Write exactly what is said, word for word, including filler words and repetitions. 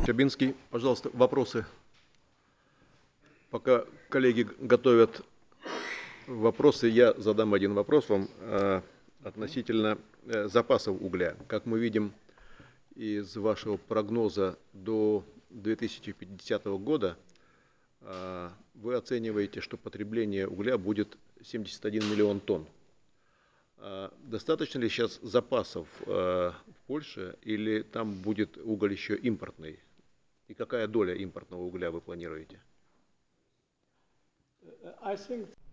Чабинский, пожалуйста, вопросы. Пока коллеги готовят вопросы, я задам один вопрос вам э, относительно э, запасов угля. Как мы видим из вашего прогноза до две тысячи пятидесятого года, э, вы оцениваете, что потребление угля будет семьдесят один миллион тонн. Э, достаточно ли сейчас запасов э, в Польше, или там будет уголь еще импортный? И какая доля импортного угля вы планируете?